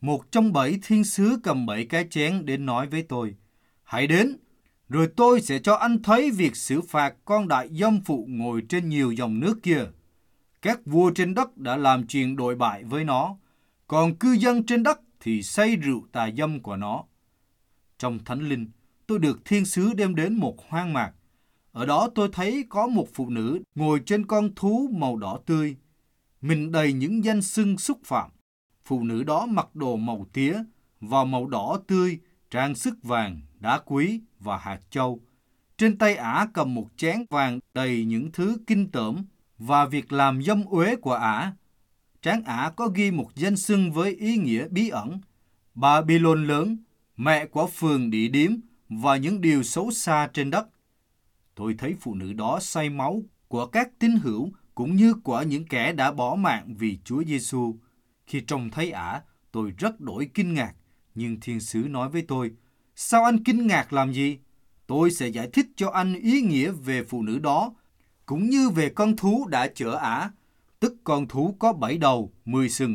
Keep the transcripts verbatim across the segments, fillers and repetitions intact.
Một trong bảy thiên sứ cầm bảy cái chén đến nói với tôi, hãy đến, rồi tôi sẽ cho anh thấy việc xử phạt con đại dâm phụ ngồi trên nhiều dòng nước kia. Các vua trên đất đã làm chuyện đồi bại với nó, còn cư dân trên đất thì say rượu tà dâm của nó. Trong thánh linh, tôi được thiên sứ đem đến một hoang mạc. Ở đó tôi thấy có một phụ nữ ngồi trên con thú màu đỏ tươi, mình đầy những danh xưng xúc phạm. Phụ nữ đó mặc đồ màu tía và màu đỏ tươi, trang sức vàng, đá quý và hạt châu. Trên tay ả cầm một chén vàng đầy những thứ kinh tởm và việc làm dâm uế của ả. Trán ả có ghi một danh xưng với ý nghĩa bí ẩn: Babylon lớn, mẹ của phường địa điếm và những điều xấu xa trên đất. Tôi thấy phụ nữ đó say máu của các tín hữu cũng như của những kẻ đã bỏ mạng vì Chúa Giêsu. Khi trông thấy ả, tôi rất đổi kinh ngạc, nhưng thiên sứ nói với tôi, sao anh kinh ngạc làm gì? Tôi sẽ giải thích cho anh ý nghĩa về phụ nữ đó, cũng như về con thú đã chở ả, tức con thú có bảy đầu, mười sừng.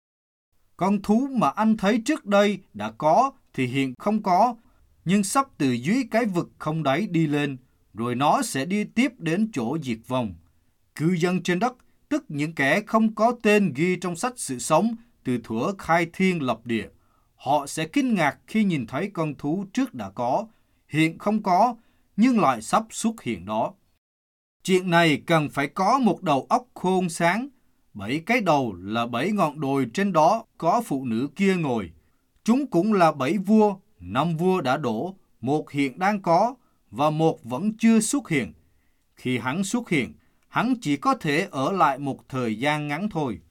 Con thú mà anh thấy trước đây đã có thì hiện không có, nhưng sắp từ dưới cái vực không đáy đi lên, rồi nó sẽ đi tiếp đến chỗ diệt vong. Cư dân trên đất, tức những kẻ không có tên ghi trong sách sự sống từ thuở khai thiên lập địa, họ sẽ kinh ngạc khi nhìn thấy con thú trước đã có, hiện không có, nhưng lại sắp xuất hiện đó. Chuyện này cần phải có một đầu óc khôn sáng. Bảy cái đầu là bảy ngọn đồi trên đó có phụ nữ kia ngồi. Chúng cũng là bảy vua, năm vua đã đổ, một hiện đang có và một vẫn chưa xuất hiện. Khi hắn xuất hiện, hắn chỉ có thể ở lại một thời gian ngắn thôi.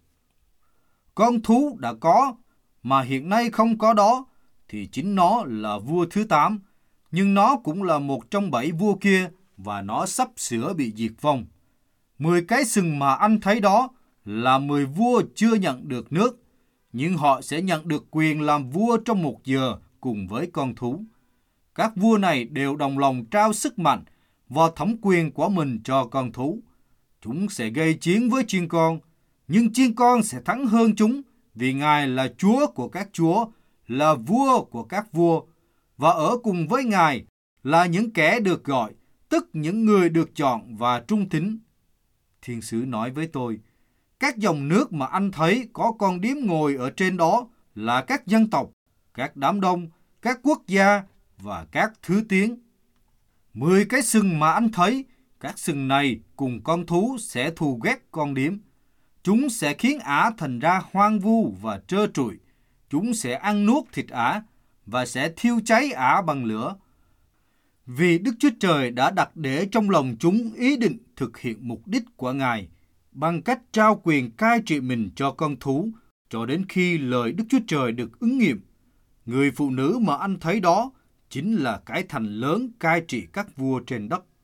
Con thú đã có mà hiện nay không có đó thì chính nó là vua thứ tám, nhưng nó cũng là một trong bảy vua kia và nó sắp sửa bị diệt vong. Mười cái sừng mà anh thấy đó là mười vua chưa nhận được nước, nhưng họ sẽ nhận được quyền làm vua trong một giờ cùng với con thú. Các vua này đều đồng lòng trao sức mạnh và thẩm quyền của mình cho con thú. Chúng sẽ gây chiến với chiên con, nhưng chiên con sẽ thắng hơn chúng, vì Ngài là Chúa của các chúa, là vua của các vua, và ở cùng với Ngài là những kẻ được gọi, tức những người được chọn và trung tín. Thiên sứ nói với tôi, các dòng nước mà anh thấy có con điếm ngồi ở trên đó là các dân tộc, các đám đông, các quốc gia và các thứ tiếng. Mười cái sừng mà anh thấy, các sừng này cùng con thú sẽ thù ghét con điếm. Chúng sẽ khiến ả thành ra hoang vu và trơ trụi. Chúng sẽ ăn nuốt thịt ả và sẽ thiêu cháy ả bằng lửa. Vì Đức Chúa Trời đã đặt để trong lòng chúng ý định thực hiện mục đích của Ngài bằng cách trao quyền cai trị mình cho con thú cho đến khi lời Đức Chúa Trời được ứng nghiệm. Người phụ nữ mà anh thấy đó chính là cái thành lớn cai trị các vua trên đất.